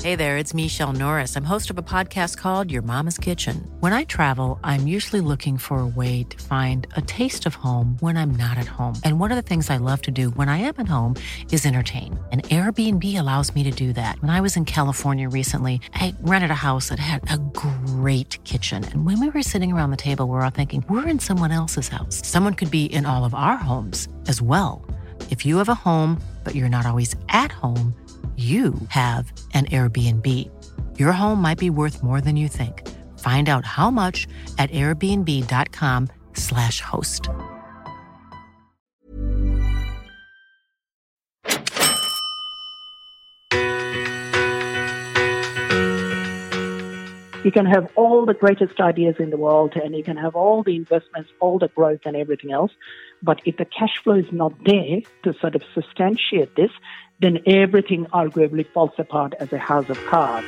Hey there, it's Michelle Norris. I'm host of a podcast called Your Mama's Kitchen. When I travel, I'm usually looking for a way to find a taste of home when I'm not at home. And one of the things I love to do when I am at home is entertain. And Airbnb allows me to do that. When I was in California recently, I rented a house that had a great kitchen. And when we were sitting around the table, we were all thinking, we're in someone else's house. Someone could be in all of our homes as well. If you have a home, but you're not always at home, you have an Airbnb. Your home might be worth more than you think. Find out how much at airbnb.com/host. You can have all the greatest ideas in the world and you can have all the investments, all the growth and everything else. But if the cash flow is not there to sort of substantiate this, then everything arguably falls apart as a house of cards.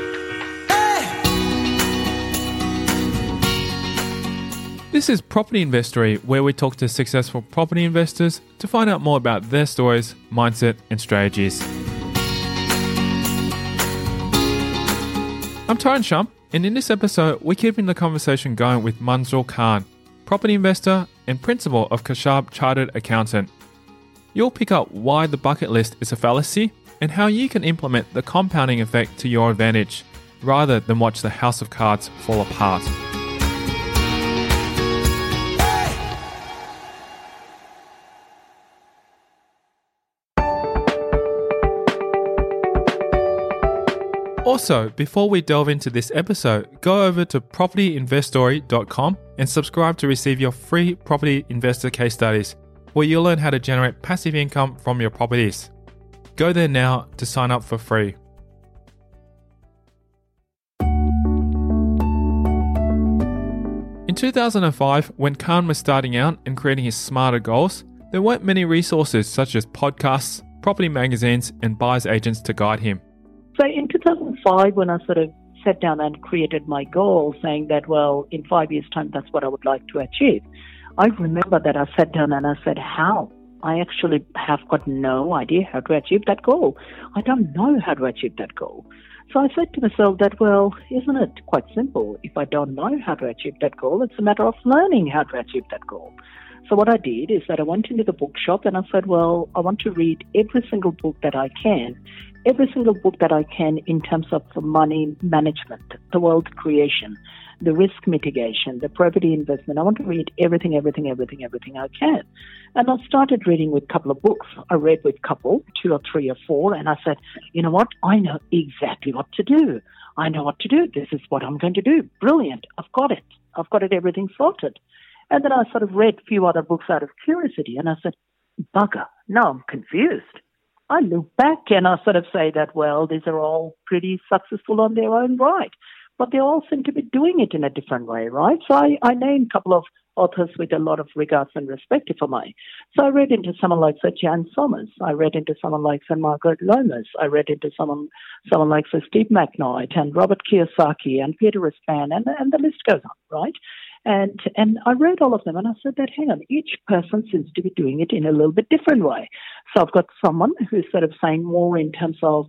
This is Property Investory, where we talk to successful property investors to find out more about their stories, mindset, and strategies. I'm Tyrone Shump, and in this episode, we're keeping the conversation going with Manzoor Khan, property investor and principal of Kashab Chartered Accountant. You'll pick up why the bucket list is a fallacy and how you can implement the compounding effect to your advantage, rather than watch the house of cards fall apart. Also, before we delve into this episode, go over to propertyinvestory.com and subscribe to receive your free property investor case studies, where you'll learn how to generate passive income from your properties. Go there now to sign up for free. In 2005, when Khan was starting out and creating his smarter goals, there weren't many resources such as podcasts, property magazines, and buyer's agents to guide him. So in 2005, when I sort of sat down and created my goal, saying that, well, in 5 years' time, that's what I would like to achieve, I remember that I sat down and I said, how? I actually have got no idea how to achieve that goal. I don't know how to achieve that goal. So I said to myself that, well, isn't it quite simple? If I don't know how to achieve that goal, it's a matter of learning how to achieve that goal. So what I did is that I went into the bookshop and I said, well, I want to read every single book that I can in terms of money management, the wealth creation, the risk mitigation, the property investment. I want to read everything I can. And I started reading with a couple of books. I read with couple, 2 or 3 or 4, and I said, you know what? I know exactly what to do. I know what to do. This is what I'm going to do. Brilliant. I've got it. Everything sorted. And then I sort of read a few other books out of curiosity, and I said, bugger, now I'm confused. I look back and I sort of say that, well, these are all pretty successful on their own right, but they all seem to be doing it in a different way, right? So I named a couple of authors with a lot of regards and respect, if I may. So I read into someone like Sir Jan Somers. I read into someone like Sir Margaret Lomas. I read into someone like Sir Steve McKnight and Robert Kiyosaki and Peter Raspan, and the list goes on, right? And I read all of them and I said that, hang on, each person seems to be doing it in a little bit different way. So I've got someone who's sort of saying more in terms of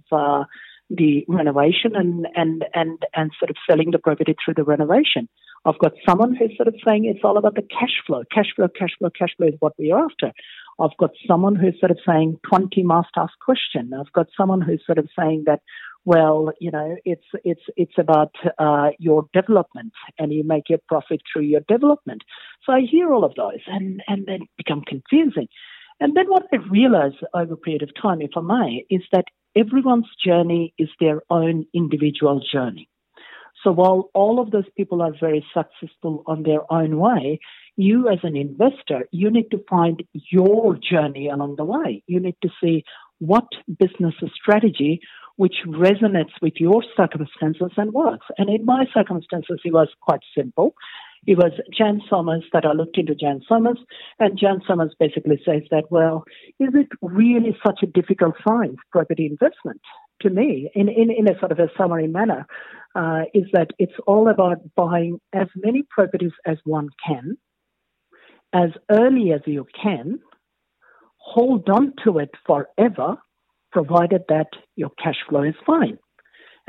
the renovation and sort of selling the property through the renovation. I've got someone who's sort of saying it's all about the cash flow. Cash flow is what we're after. I've got someone who's sort of saying 20 must ask question. I've got someone who's sort of saying that, well, you know, it's about your development and you make your profit through your development. So I hear all of those and then become confusing. And then what I realize over a period of time, if I may, is that everyone's journey is their own individual journey. So while all of those people are very successful on their own way, you as an investor, you need to find your journey along the way. You need to see what business strategy which resonates with your circumstances and works. And in my circumstances, it was quite simple. It was Jan Somers that I looked into Jan Somers, and Jan Somers basically says that, well, is it really such a difficult science, property investment? To me, in a sort of a summary manner, is that it's all about buying as many properties as one can, as early as you can, hold on to it forever, provided that your cash flow is fine.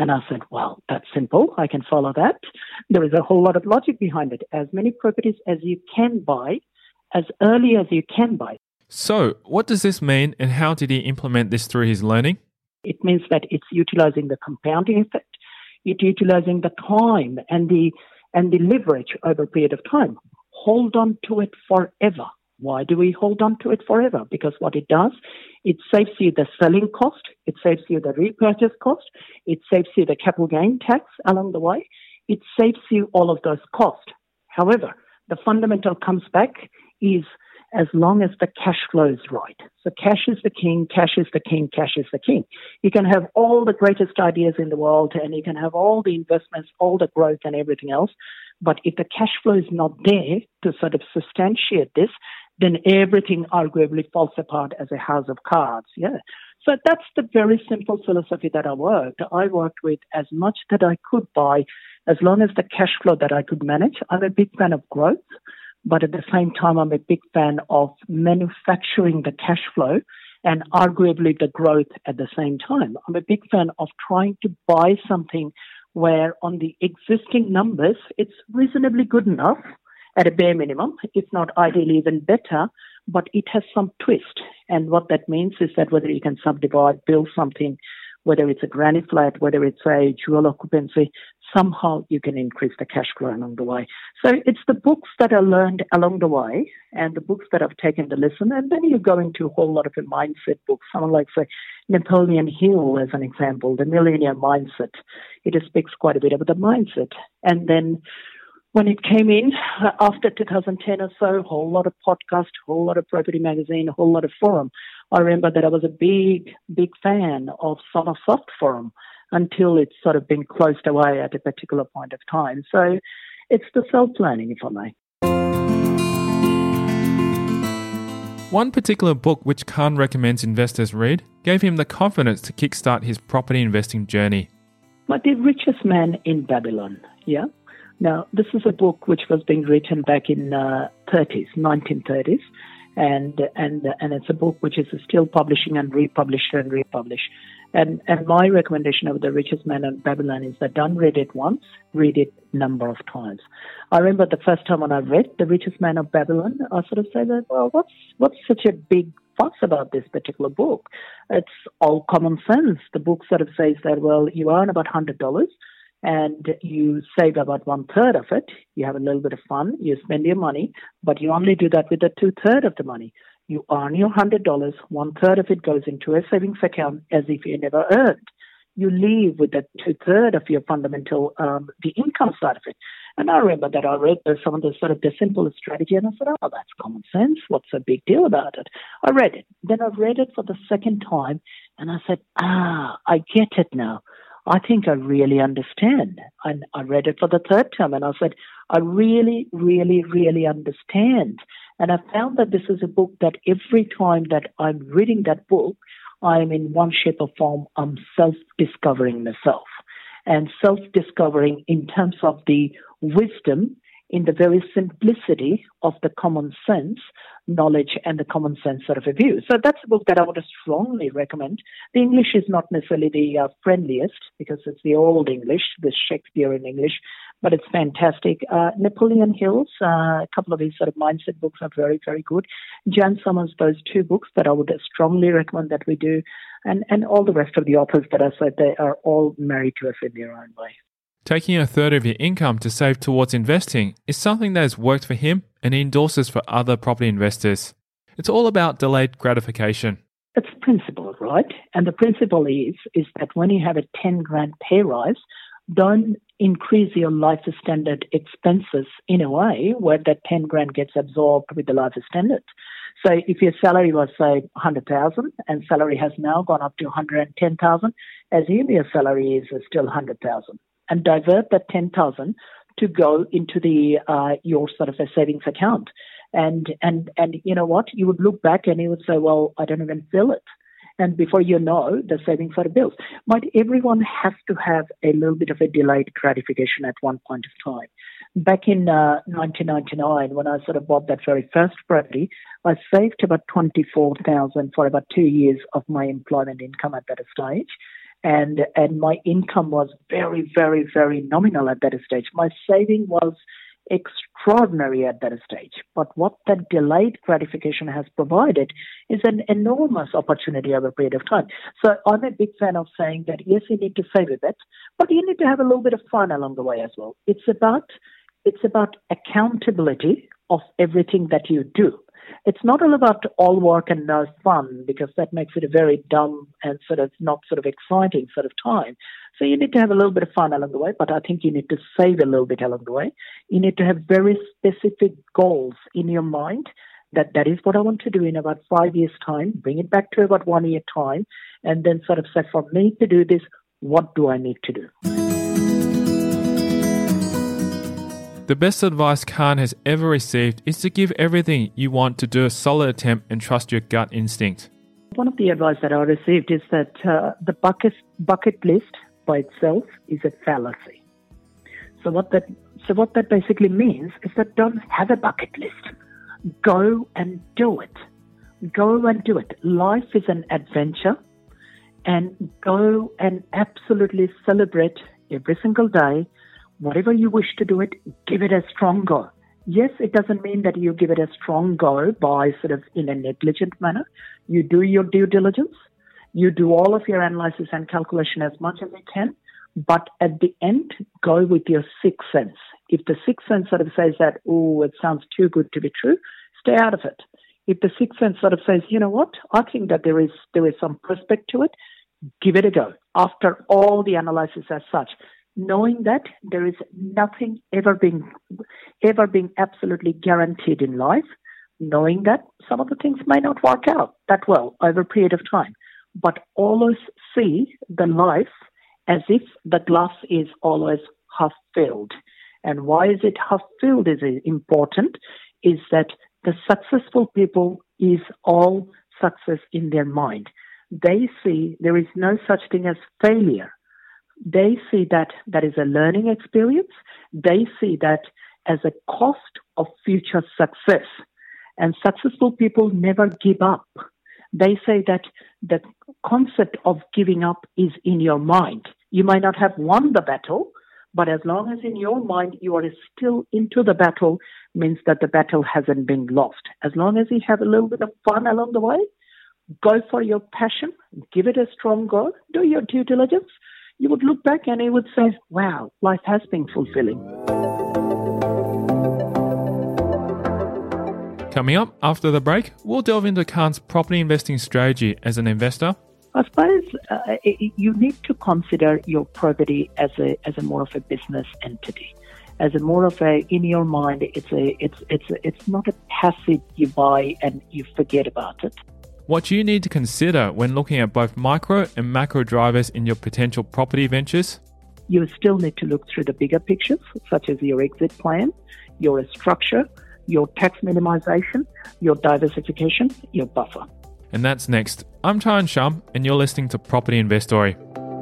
And I said, well, that's simple. I can follow that. There is a whole lot of logic behind it. As many properties as you can buy, as early as you can buy. So, what does this mean and how did he implement this through his learning? It means that it's utilizing the compounding effect. It's utilizing the time and the leverage over a period of time. Hold on to it forever. Why do we hold on to it forever? Because what it does, it saves you the selling cost, it saves you the repurchase cost, it saves you the capital gain tax along the way, it saves you all of those costs. However, the fundamental comes back is as long as the cash flow is right. So cash is the king, cash is the king, cash is the king. You can have all the greatest ideas in the world and you can have all the investments, all the growth and everything else. But if the cash flow is not there to sort of substantiate this, then everything arguably falls apart as a house of cards. Yeah. So that's the very simple philosophy that I worked. I worked with as much that I could buy as long as the cash flow that I could manage. I'm a big fan of growth, but at the same time, I'm a big fan of manufacturing the cash flow and arguably the growth at the same time. I'm a big fan of trying to buy something where on the existing numbers, it's reasonably good enough at a bare minimum, if not ideally even better, but it has some twist. And what that means is that whether you can subdivide, build something, whether it's a granny flat, whether it's a dual occupancy, somehow you can increase the cash flow along the way. So it's the books that I learned along the way and the books that I've taken to listen. And then you go into a whole lot of mindset books, someone like, say, Napoleon Hill as an example, The Millionaire Mindset. It speaks quite a bit about the mindset. And then when it came in after 2010 or so, a whole lot of podcasts, a whole lot of property magazine, a whole lot of forum. I remember that I was a big, big fan of Somersoft Forum until it's sort of been closed away at a particular point of time. So it's the self-learning, if I may. One particular book which Khan recommends investors read gave him the confidence to kickstart his property investing journey. But The Richest Man in Babylon, yeah? Now, this is a book which was being written back in 1930s, and it's a book which is still publishing and republished. And my recommendation of The Richest Man in Babylon is that don't read it once, read it number of times. I remember the first time when I read The Richest Man of Babylon, I sort of said that, well, what's such a big fuss about this particular book? It's all common sense. The book sort of says that, well, you earn about $100 and you save about 1/3 of it. You have a little bit of fun. You spend your money, but you only do that with the 2/3 of the money. You earn your $100, 1/3 of it goes into a savings account as if you never earned. You leave with the 2/3 of your fundamental, the income side of it. And I remember that I read some of the sort of the simplest strategy and I said, oh, that's common sense. What's the big deal about it? I read it. Then I read it for the second time and I said, I get it now. I think I really understand. And I read it for the third time and I said, I really, really, really understand. And I found that this is a book that every time that I'm reading that book, I'm in one shape or form, I'm self-discovering myself. And self-discovering in terms of the wisdom, in the very simplicity of the common sense knowledge and the common sense sort of a view. So that's a book that I would strongly recommend. The English is not necessarily the friendliest because it's the old English, the Shakespearean English, but it's fantastic. Napoleon Hill's, a couple of his sort of mindset books are very, very good. Jan Summers, those two books that I would strongly recommend that we do. And all the rest of the authors that I said, they are all married to us in their own way. Taking 1/3 of your income to save towards investing is something that has worked for him and he endorses for other property investors. It's all about delayed gratification. It's a principle, right? And the principle is that when you have a 10 grand pay rise, don't increase your life standard expenses in a way where that 10 grand gets absorbed with the life standard. So if your salary was, say, 100,000 and salary has now gone up to 110,000, assume your salary is still 100,000. And divert that 10,000 to go into the your sort of a savings account. And you know what? You would look back and you would say, well, I don't even feel it. And before you know, the savings are bills. But everyone has to have a little bit of a delayed gratification at one point of time. Back in 1999, when I sort of bought that very first property, I saved about $24,000 for about 2 years of my employment income at that stage. and my income was very, very, very nominal at that stage. My saving was extraordinary at that stage. But what that delayed gratification has provided is an enormous opportunity over a period of time. So I'm a big fan of saying that, yes, you need to save a bit, but you need to have a little bit of fun along the way as well. It's about accountability of everything that you do. It's not all about all work and no fun, because that makes it a very dumb and not exciting sort of time. So you need to have a little bit of fun along the way, but I think you need to save a little bit along the way. You need to have very specific goals in your mind that is what I want to do in about 5 years' time, bring it back to about 1 year time, and then say, for me to do this, what do I need to do? The best advice Khan has ever received is to give everything you want to do a solid attempt and trust your gut instinct. One of the advice that I received is that the bucket list by itself is a fallacy. So what that basically means is that don't have a bucket list. Go and do it. Go and do it. Life is an adventure, and go and absolutely celebrate every single day. Whatever you wish to do it, give it a strong go. Yes, it doesn't mean that you give it a strong go by in a negligent manner. You do your due diligence. You do all of your analysis and calculation as much as you can. But at the end, go with your sixth sense. If the sixth sense says that, oh, it sounds too good to be true, stay out of it. If the sixth sense says, you know what, I think that there is some prospect to it, give it a go. After all the analysis as such, knowing that there is nothing ever being absolutely guaranteed in life, knowing that some of the things may not work out that well over a period of time, but always see the life as if the glass is always half filled. And why is it half filled is important, is that the successful people is all success in their mind. They see there is no such thing as failure. They see that is a learning experience. They see that as a cost of future success. And successful people never give up. They say that the concept of giving up is in your mind. You might not have won the battle, but as long as in your mind you are still into the battle, means that the battle hasn't been lost. As long as you have a little bit of fun along the way, go for your passion, give it a strong go, do your due diligence. You would look back and you would say, wow, life has been fulfilling. Coming up after the break, we'll delve into Khan's property investing strategy as an investor. I suppose you need to consider your property as a more of a business entity, as a more of a, in your mind, it's not a passive you buy and you forget about it. What you need to consider when looking at both micro and macro drivers in your potential property ventures. You still need to look through the bigger pictures, such as your exit plan, your structure, your tax minimization, your diversification, your buffer. And that's next. I'm Chayan Shum, and you're listening to Property Investory.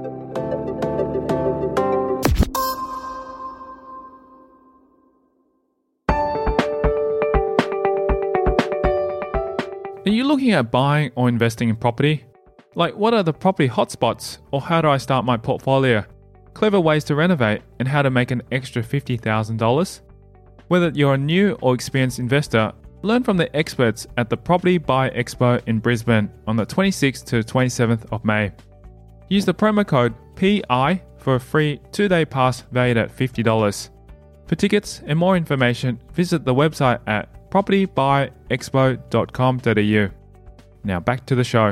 Are you looking at buying or investing in property? Like, what are the property hotspots, or how do I start my portfolio? Clever ways to renovate, and how to make an extra $50,000? Whether you're a new or experienced investor, learn from the experts at the Property Buy Expo in Brisbane on the 26th to 27th of May. Use the promo code PI for a free 2-day pass valued at $50. For tickets and more information, visit the website at propertybuyexpo.com.au. Now back to the show.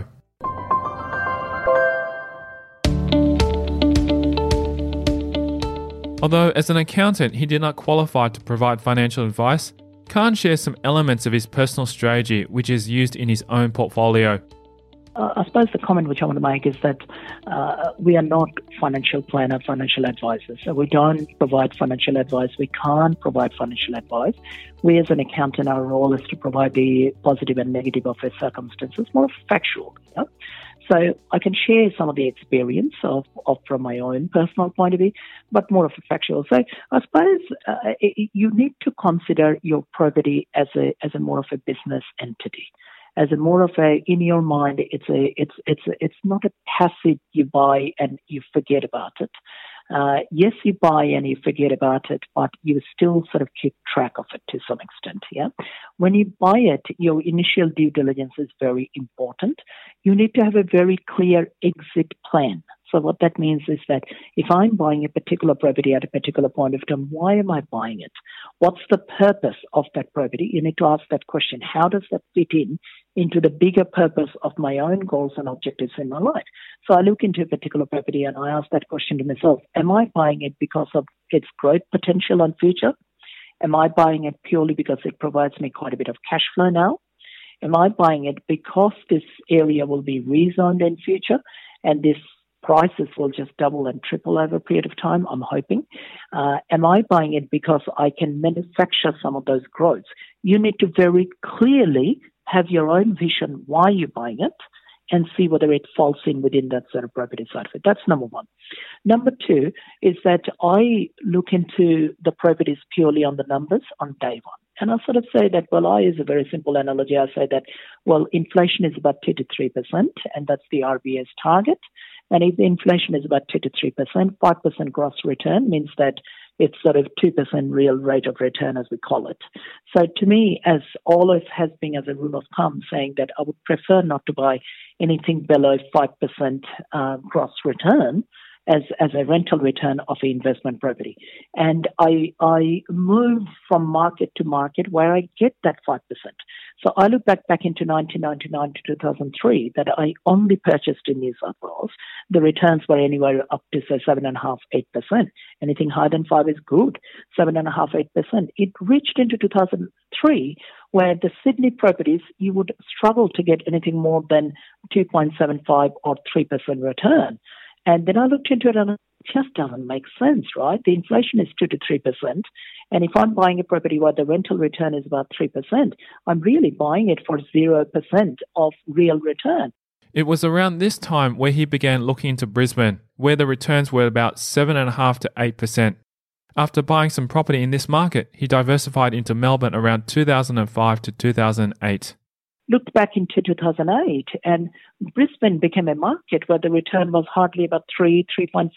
Although as an accountant he did not qualify to provide financial advice, Khan shares some elements of his personal strategy which is used in his own portfolio. I suppose the comment which I want to make is that we are not financial planner, financial advisors. So we don't provide financial advice. We can't provide financial advice. We as an accountant, our role is to provide the positive and negative of a circumstances, more factual. You know? So I can share some of the experience of from my own personal point of view, but more of a factual. So I suppose you need to consider your property as a more of a business entity. as a more of a, in your mind, it's not a passive you buy and you forget about it. Yes, you buy and you forget about it, but you still sort of keep track of it to some extent. Yeah. When you buy it, your initial due diligence is very important. You need to have a very clear exit plan. So what that means is that if I'm buying a particular property at a particular point of time, why am I buying it? What's the purpose of that property? You need to ask that question. How does that fit into the bigger purpose of my own goals and objectives in my life? So I look into a particular property and I ask that question to myself. Am I buying it because of its growth potential and future? Am I buying it purely because it provides me quite a bit of cash flow now? Am I buying it because this area will be rezoned in future and this prices will just double and triple over a period of time, I'm hoping? Am I buying it because I can manufacture some of those growths? You need to very clearly have your own vision why you're buying it and see whether it falls in within that sort of property side of it. That's number one. Number two is that I look into the properties purely on the numbers on day one. And I sort of say that, well, I use a very simple analogy. I say that, well, inflation is about 2 to 3%, and that's the RBA's target. And if the inflation is about 2 to 3%, 5% gross return means that it's sort of 2% real rate of return, as we call it. So to me, as always has been as a rule of thumb, saying that I would prefer not to buy anything below 5% gross return as a rental return of an investment property. And I move from market to market where I get that 5%. So I look back into 1999 to 2003 that I only purchased in New South Wales. The returns were anywhere up to, say, 7.5%, 8%. Anything higher than 5 is good, 7.5%, 8%. It reached into 2003 where the Sydney properties, you would struggle to get anything more than 2.75 or 3% return. And then I looked into it and it just doesn't make sense, right? The inflation is 2 to 3%. And if I'm buying a property where the rental return is about 3%, I'm really buying it for 0% of real return. It was around this time where he began looking into Brisbane, where the returns were about 7.5 to 8%. After buying some property in this market, he diversified into Melbourne around 2005 to 2008. Looked back into 2008 and Brisbane became a market where the return was hardly about 3.5%.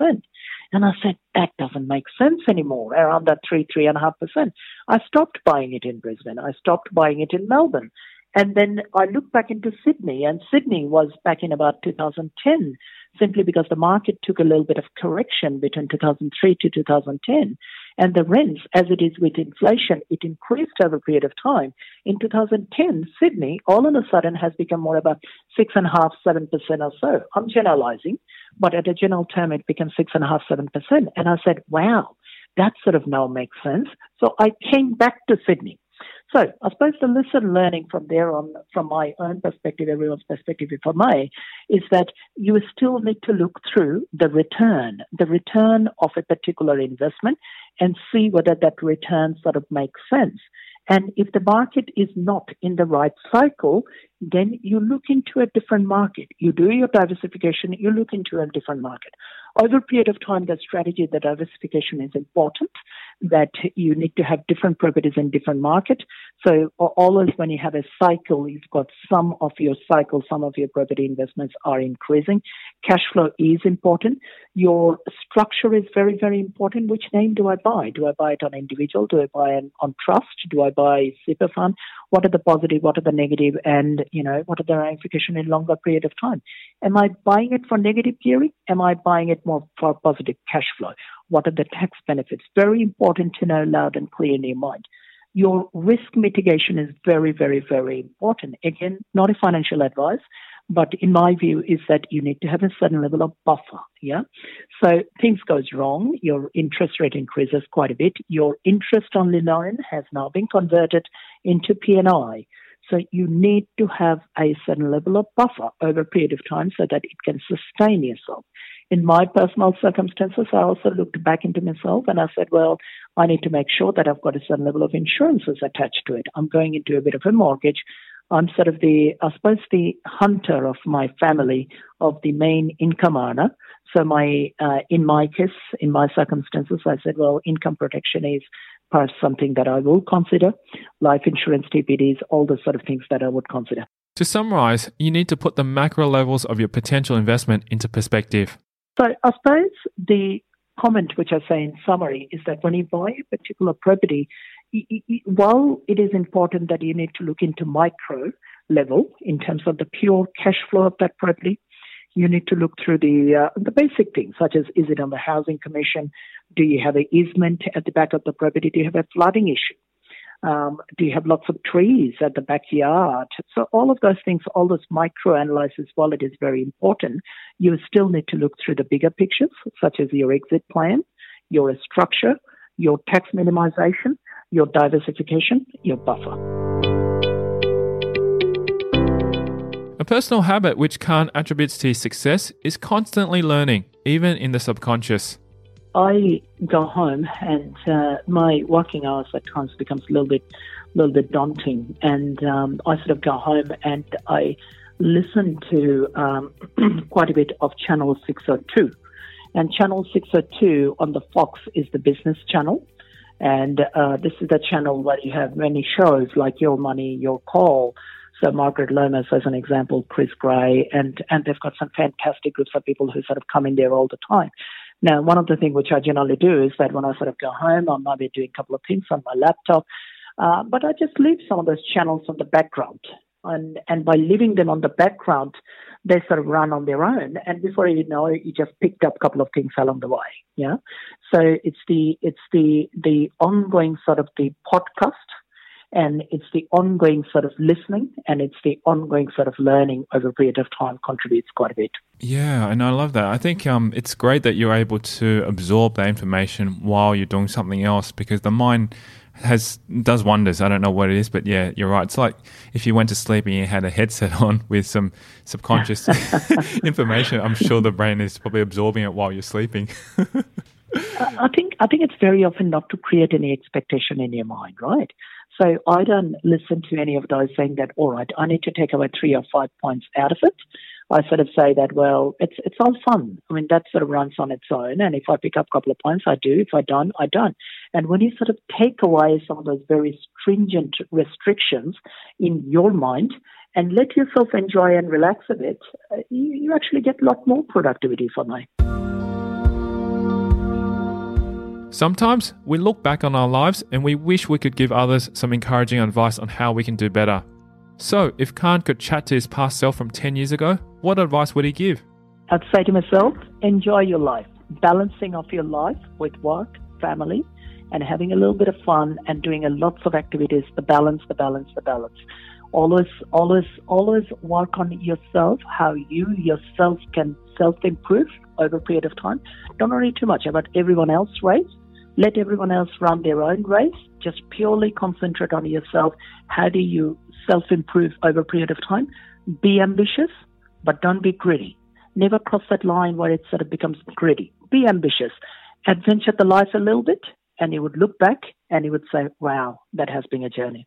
And I said, that doesn't make sense anymore, around that 3.5%. I stopped buying it in Brisbane. I stopped buying it in Melbourne. And then I looked back into Sydney, and Sydney was back in about 2010, simply because the market took a little bit of correction between 2003 to 2010. And the rents, as it is with inflation, it increased over a period of time. In 2010, Sydney, all of a sudden, has become more about 6.5%, 7% or so. I'm generalizing, but at a general term, it became 6.5%, 7%. And I said, wow, that sort of now makes sense. So I came back to Sydney. So I suppose the lesson learning from there on, from my own perspective, everyone's perspective, if I may, is that you still need to look through the return of a particular investment and see whether that return sort of makes sense. And if the market is not in the right cycle, then you look into a different market. You do your diversification, you look into a different market. Over a period of time, the strategy, the diversification is important, that you need to have different properties in different markets. So always when you have a cycle, you've got some of your cycle, some of your property investments are increasing. Cash flow is important. Your structure is very, very important. Which name do I buy? Do I buy it on individual? Do I buy it on trust? Do I buy super fund? What are the positive? What are the negative? And, what are the ramifications in longer period of time? Am I buying it for negative gearing? Am I buying it more for positive cash flow? What are the tax benefits? Very important to know loud and clear in your mind. Your risk mitigation is very, very, very important. Again, not a financial advice, but in my view is that you need to have a certain level of buffer, yeah? So things goes wrong, your interest rate increases quite a bit, your interest-only loan has now been converted into P&I. So you need to have a certain level of buffer over a period of time so that it can sustain yourself. In my personal circumstances, I also looked back into myself and I said, well, I need to make sure that I've got a certain level of insurances attached to it. I'm going into a bit of a mortgage. I'm sort of the hunter of my family, of the main income earner. So in my case, in my circumstances, I said, well, income protection is perhaps something that I will consider. Life insurance, TPDs, all those sort of things that I would consider. To summarize, you need to put the macro levels of your potential investment into perspective. So I suppose the comment which I say in summary is that when you buy a particular property, while it is important that you need to look into micro level in terms of the pure cash flow of that property, you need to look through the basic things, such as is it on the housing commission? Do you have an easement at the back of the property? Do you have a flooding issue? Do you have lots of trees at the backyard? So all of those things, all those micro analysis, while it is very important, you still need to look through the bigger pictures, such as your exit plan, your structure, your tax minimization, your diversification, your buffer. A personal habit which Khan attributes to his success is constantly learning, even in the subconscious. I go home and my working hours at times becomes a little bit daunting, and I sort of go home and I listen to quite a bit of Channel 602. And Channel 602 on the Fox is the business channel. And this is the channel where you have many shows like Your Money, Your Call. So Margaret Lomas, as an example, Chris Gray, and they've got some fantastic groups of people who sort of come in there all the time. Now, one of the things which I generally do is that when I sort of go home, I might be doing a couple of things on my laptop, but I just leave some of those channels on the background. And by leaving them on the background, they sort of run on their own. And before you know it, you just picked up a couple of things along the way. Yeah. So it's the ongoing sort of the podcast, and it's the ongoing sort of listening, and it's the ongoing sort of learning over a period of time contributes quite a bit. Yeah, and I love that. I think it's great that you're able to absorb that information while you're doing something else, because the mind does wonders. I don't know what it is, but yeah, you're right. It's like if you went to sleep and you had a headset on with some subconscious information, I'm sure the brain is probably absorbing it while you're sleeping. I think it's very often not to create any expectation in your mind, right? So I don't listen to any of those saying that, all right, I need to take away 3 or 5 points out of it. I sort of say that, well, it's all fun. I mean, that sort of runs on its own. And if I pick up a couple of points, I do. If I don't, I don't. And when you sort of take away some of those very stringent restrictions in your mind and let yourself enjoy and relax a bit, you actually get a lot more productivity from it. Sometimes we look back on our lives and we wish we could give others some encouraging advice on how we can do better. So, if Khan could chat to his past self from 10 years ago, what advice would he give? I'd say to myself, enjoy your life. Balancing of your life with work, family, and having a little bit of fun and doing lots of activities, the balance. Always work on yourself, how you yourself can self-improve over a period of time. Don't worry too much about everyone else's race. Let everyone else run their own race. Just purely concentrate on yourself. How do you self-improve over a period of time? Be ambitious, but don't be greedy. Never cross that line where it sort of becomes greedy. Be ambitious. Adventure the life a little bit, and you would look back and you would say, wow, that has been a journey.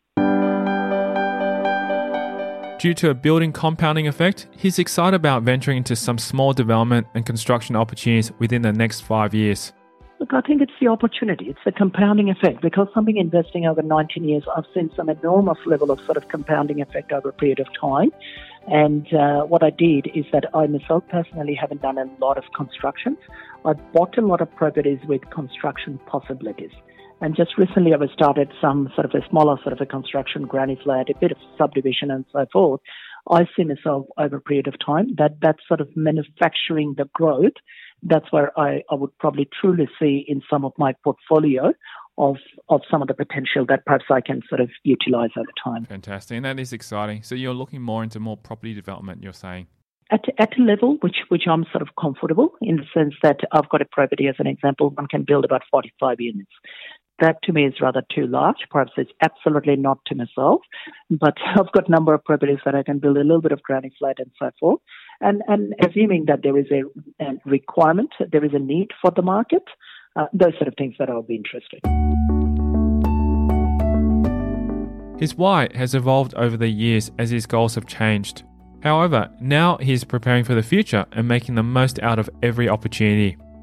Due to a building compounding effect, he's excited about venturing into some small development and construction opportunities within the next 5 years. Look, I think it's the opportunity. It's the compounding effect. Because I've been investing over 19 years, I've seen some enormous level of sort of compounding effect over a period of time. And what I did is that I myself personally haven't done a lot of construction. I bought a lot of properties with construction possibilities. And just recently I've started some sort of a smaller sort of a construction, granny flat, a bit of subdivision and so forth. I see myself over a period of time that sort of manufacturing the growth, that's where I would probably truly see in some of my portfolio of some of the potential that perhaps I can sort of utilize over time. Fantastic. And that is exciting. So you're looking more into more property development, you're saying? At a level which I'm sort of comfortable in the sense that I've got a property, as an example, one can build about 45 units. That to me is rather too large. Perhaps it's absolutely not to myself, but I've got a number of properties that I can build a little bit of granny flat and so forth. And assuming that there is a requirement, there is a need for the market, those sort of things that I'll be interested in. His why has evolved over the years as his goals have changed. However, now he's preparing for the future and making the most out of every opportunity.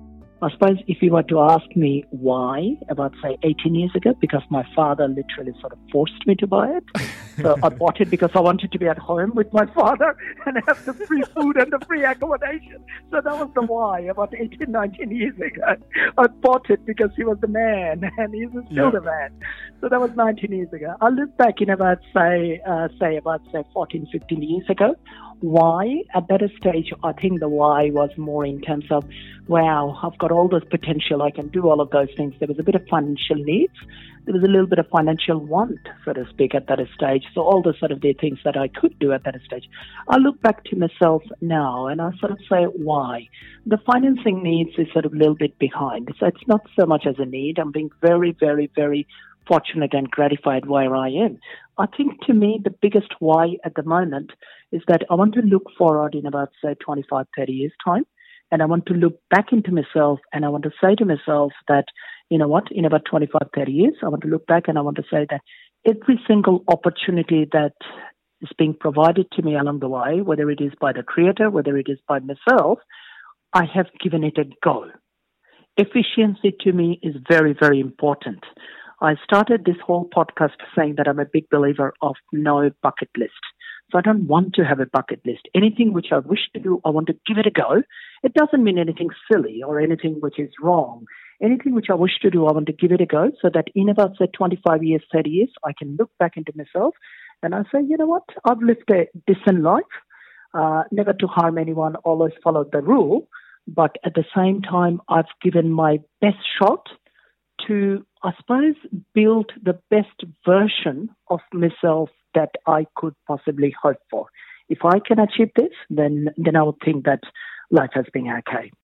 I suppose if you were to ask me why, about, say, 18 years ago, because my father literally sort of forced me to buy it. So I bought it because I wanted to be at home with my father and have the free food and the free accommodation. So that was the why, about 18, 19 years ago. I bought it because he was the man, and he's still the man. So that was 19 years ago. I look back in about, say 14, 15 years ago. Why? At that stage, I think the why was more in terms of, wow, I've got all this potential. I can do all of those things. There was a bit of financial needs. There was a little bit of financial want, so to speak, at that stage. So all the sort of the things that I could do at that stage. I look back to myself now and I sort of say, why? The financing needs is sort of a little bit behind. So it's not so much as a need. I'm being very, very, very fortunate and gratified where I am. I think to me, the biggest why at the moment is that I want to look forward in about, say, 25, 30 years' time. And I want to look back into myself and I want to say to myself that, you know what, in about 25, 30 years, I want to look back and I want to say that every single opportunity that is being provided to me along the way, whether it is by the creator, whether it is by myself, I have given it a go. Efficiency to me is very, very important. I started this whole podcast saying that I'm a big believer of no bucket list. So I don't want to have a bucket list. Anything which I wish to do, I want to give it a go. It doesn't mean anything silly or anything which is wrong. Anything which I wish to do, I want to give it a go so that in about, say, 25 years, 30 years, I can look back into myself and I say, you know what, I've lived a decent life, never to harm anyone, always followed the rule. But at the same time, I've given my best shot to, I suppose, build the best version of myself that I could possibly hope for. If I can achieve this, then I would think that life has been okay.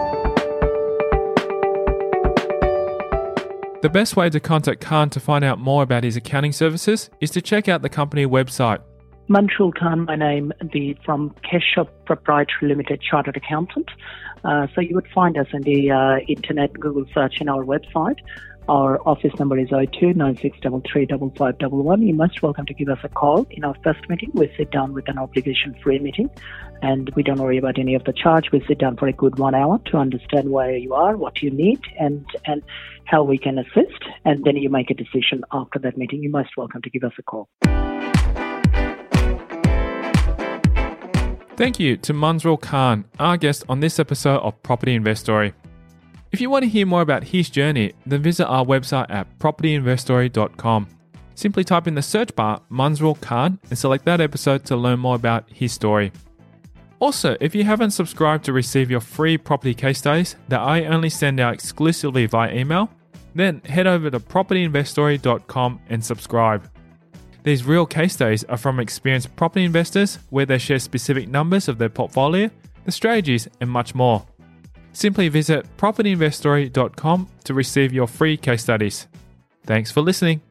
The best way to contact Khan to find out more about his accounting services is to check out the company website. Mansoor Khan, my name, from Keshav Proprietary Limited, Chartered Accountant. So you would find us in the internet, Google search in our website. Our office number is 02-9633-5511. You're most welcome to give us a call. In our first meeting, we sit down with an obligation-free meeting, and we don't worry about any of the charge. We sit down for a good 1 hour to understand where you are, what you need, and how we can assist, and then you make a decision after that meeting. You're most welcome to give us a call. Thank you to Mansoor Khan, our guest on this episode of Property Investory. If you want to hear more about his journey, then visit our website at propertyinvestory.com. Simply type in the search bar Mansoor Khan and select that episode to learn more about his story. Also, if you haven't subscribed to receive your free property case studies that I only send out exclusively via email, then head over to propertyinvestory.com and subscribe. These real case studies are from experienced property investors where they share specific numbers of their portfolio, the strategies, and much more. Simply visit propertyinvestory.com to receive your free case studies. Thanks for listening.